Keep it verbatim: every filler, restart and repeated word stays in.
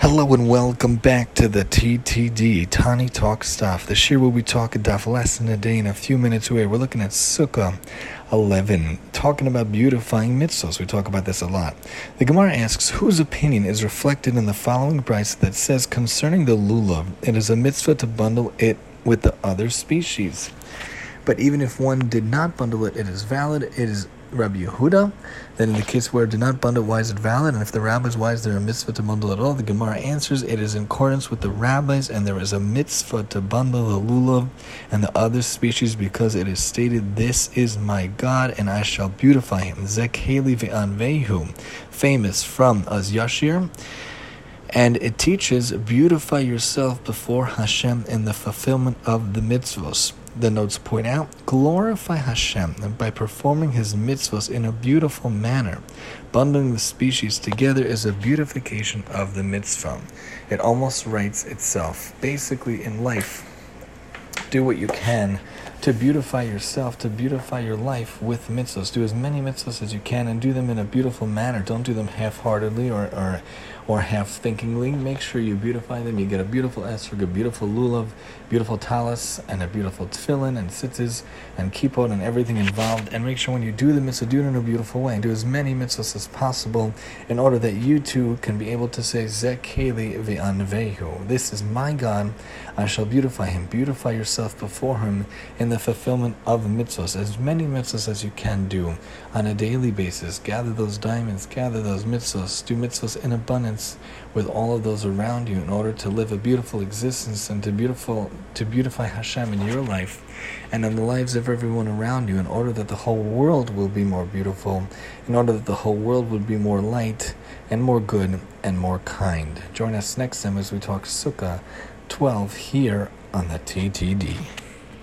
Hello and welcome back to the T T D, Tani Talk Stuff. This year we'll be talking daf less than a day in a few minutes away. We're looking at Sukkah eleven, talking about beautifying mitzvahs. We talk about this a lot. The Gemara asks, whose opinion is reflected in the following brisa that says concerning the lulav, it is a mitzvah to bundle it with the other species. But even if one did not bundle it, it is valid. It is Rabbi Yehuda. Then in the case where did not bundle, why is it valid? And if the rabbis, why is there a mitzvah to bundle at all? The Gemara answers, it is in accordance with the rabbis, and there is a mitzvah to bundle the lulav and the other species because it is stated, this is my God, and I shall beautify him. Zekeli ve'anvehu, famous from Az Yashir. And it teaches, beautify yourself before Hashem in the fulfillment of the mitzvahs. The notes point out, glorify Hashem by performing his mitzvahs in a beautiful manner. Bundling the species together is a beautification of the mitzvah. It almost writes itself. Basically, in life, do what you can to beautify yourself, to beautify your life with mitzvahs. Do as many mitzvahs as you can and do them in a beautiful manner. Don't do them half-heartedly or or, or half-thinkingly. Make sure you beautify them. You get a beautiful esrog, a beautiful lulav, beautiful talis, and a beautiful tefillin and tzitzis and kippot and everything involved. And make sure when you do the mitzvah, do it in a beautiful way. And do as many mitzvahs as possible in order that you too can be able to say, Zekeli ve'anvehu. This is my God. I shall beautify him. Beautify yourself before him in the fulfillment of mitzvahs, as many mitzvahs as you can do on a daily basis. Gather those diamonds, gather those mitzvahs, do mitzvahs in abundance with all of those around you in order to live a beautiful existence and to beautiful to beautify Hashem in your life and in the lives of everyone around you, in order that the whole world will be more beautiful, in order that the whole world would be more light and more good and more kind. Join us next time as we talk Sukkah twelve here on the T T D.